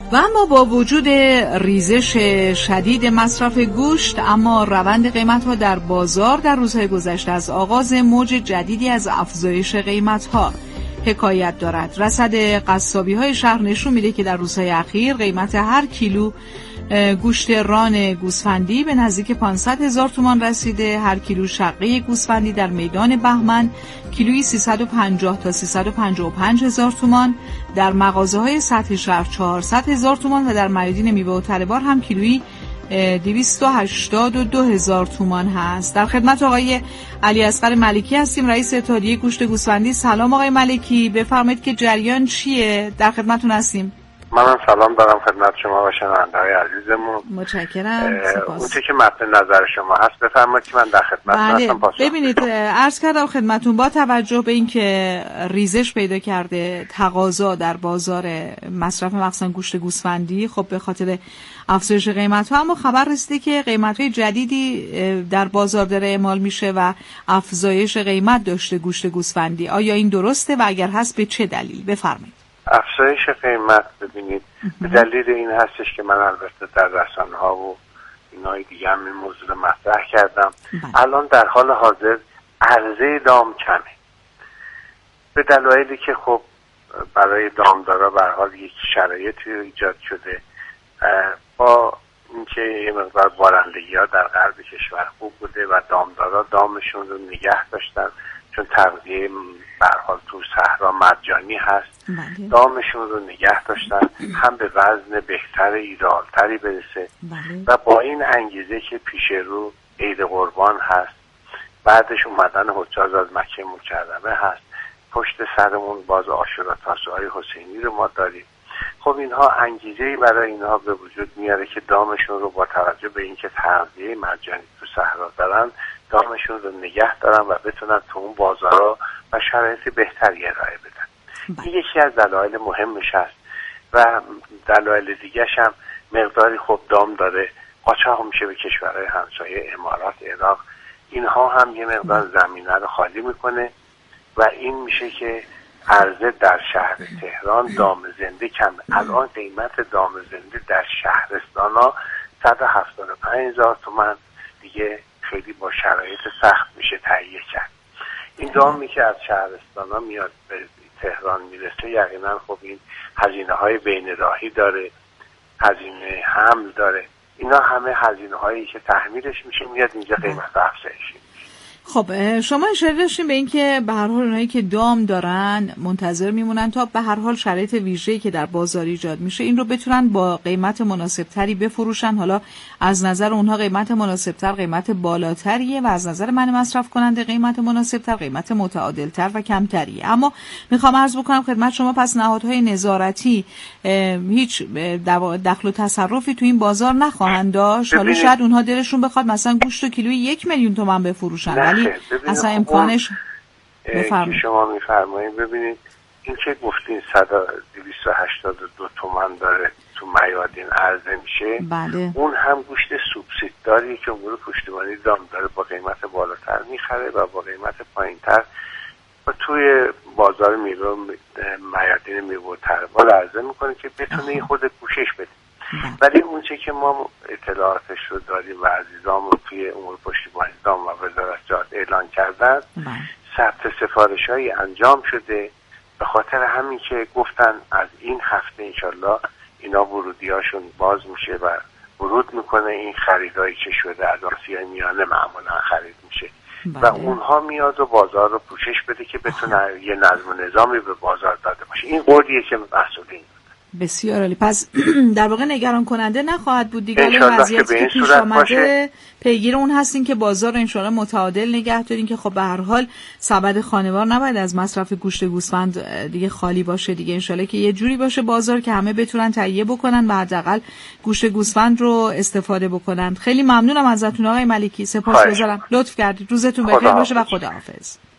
و اما با وجود ریزش شدید مصرف گوشت، اما روند قیمت‌ها در بازار در روزهای گذشته از آغاز موج جدیدی از افزایش قیمت‌ها حکایت دارد. رصد قصابی‌های شهر نشون میده که در روزهای اخیر قیمت هر کیلو گوشت ران گوسفندی به نزدیک 500,000 تومان رسیده. هر کیلو شقه گوسفندی در میدان بهمن کیلویی 350 تا 355,000 تومان، در مغازه‌های سطح شهر 400,000 تومان و در میادین میوه و تره‌بار هم کیلویی 282,000 تومان هست. در خدمت آقای علیاصغر ملکی هستیم، رئیس اتحادیه گوشت گوسفندی. سلام آقای ملکی، بفرمایید که جریان چیه؟ در خدمتتون هستیم. منم سلام دارم خدمت شما و شنونده‌های عزیزمون. متشکرم. اون چیزی که مد نظر شما هست بفرمایید که من در خدمت هستم. ببینید، عرض کردم خدمتتون با توجه به اینکه ریزش پیدا کرده تقاضا در بازار مصرف مخصوصا گوشت گوسفندی، خب به خاطر افزایش قیمت‌ها، اما خبر رسیده که قیمت‌های جدیدی در بازار داره اعمال میشه و افزایش قیمت داشته گوشت گوسفندی. آیا این درسته و اگر هست به چه دلیل؟ بفرمایید. افزایش قیمت ببینید به دلیل این هستش که من البته در رسانه‌ها و اینای دیگه هم این موضوع مطرح کردم. الان در حال حاضر عرضه دام کمه، به دلایلی که خب برای دامدارا به هر حال یک شرایطی ایجاد شده، با اینکه یه مقدار بارندگی‌ها در غرب کشور خوب بوده و دامدارا دامشون رو نگه داشتن، چون تغذیه به هر حال تو صحرا مجانی هست. دامشون رو نگه داشتن هم به وزن بهتر ایدئالتری برسه و با این انگیزه که پیش رو عید قربان هست، بعدش اومدن حجاج از مکه مکرمه هست، پشت سرمون باز عاشورا تاسوعای حسینی رو ما داریم. خب اینها انگیزه‌ای برای اینها به وجود میاره که دامشون رو با توجه به اینکه تغذیه مجانی تو صحرا دارن، دامشون رو نگه دارن و بتونن تو اون بازارها و شرایط بهتری ارائه بدن. این یکی از دلایل مهمش هست و دلایل دیگه‌ش هم مقداری خب دام داره قاچاق میشه به کشورهای همسایه، امارات، عراق. اینها هم یه مقدار زمینه رو خالی میکنه و این میشه که عرضه در شهر تهران دام زنده کم. الان قیمت دام زنده در شهرستان‌ها 175,000 تومان دیگه خیلی با شرایط سخت میشه تهیه کرد. این دامی که از شهرستان‌ها میاد به تهران میرسه یقینا خب این هزینه‌های بین راهی داره، هزینه حمل داره، اینا همه هزینه‌هایی که تحمیلش میشه میاد اینجا قیمت افزایش. خب شما اشاره داشتین به این که به هر حال اونایی که دام دارن منتظر میمونن تا به هر حال شرایط ویژه‌ای که در بازار ایجاد میشه این رو بتونن با قیمت مناسبتری بفروشن. حالا از نظر اونها قیمت مناسبتر قیمت بالاتریه و از نظر من مصرف کننده قیمت مناسبتر قیمت متعادلتر و کمتریه. اما میخوام عرض بکنم خدمت شما، پس نهادهای نظارتی هیچ دخل و تصرفی تو این بازار نخواهند داشت؟ حالا شاید اونها دلشون بخواد مثلا گوشت و کیلویی 1,000,000 تومان بفروشن، اصلا امکانش که شما میفرمایید. ببینید این که گفتین 282 تومان داره تو میادین عرضه میشه، اون هم گوشت سوبسیدداریه که امور پشتیبانی دام داره با قیمت بالاتر میخره و با قیمت پایینتر و توی بازار میادین میوه و تره‌بار عرضه میکنه که بتونه خود پوشش بده. ولی اون چه که ما اطلاعاتش رو داریم و عزیزان رو توی امور پشتیبانی دام و وزارت جهاد اعلان کردن، ثبت سفارش‌هایی انجام شده به خاطر همین که گفتن از این هفته انشالله اینا ورودیاشون باز میشه و ورود میکنه. این خریدایی که شده از آسیای میانه معمولا خرید میشه و اونها میاد و بازار رو پوشش بده که بتونه یه نظم و نظامی به بازار داده باشه. این قولیه که مسئولین. بسیار عالی. پس در واقع نگران کننده نخواهد بود دیگه. این وضعیتی که پیش آمده پیگیر اون هستین که بازار رو انشالله متعادل نگه دارین که خب به هر حال سبد خانوار نباید از مصرف گوشت گوسفند دیگه خالی باشه دیگه. انشالله که یه جوری باشه بازار که همه بتونن تهیه بکنن و حداقل گوشت گوسفند رو استفاده بکنن. خیلی ممنونم ازتون آقای ملکی، سپاسگزارم، لطف کردید. روزتون بخیر باشه و خداحافظ.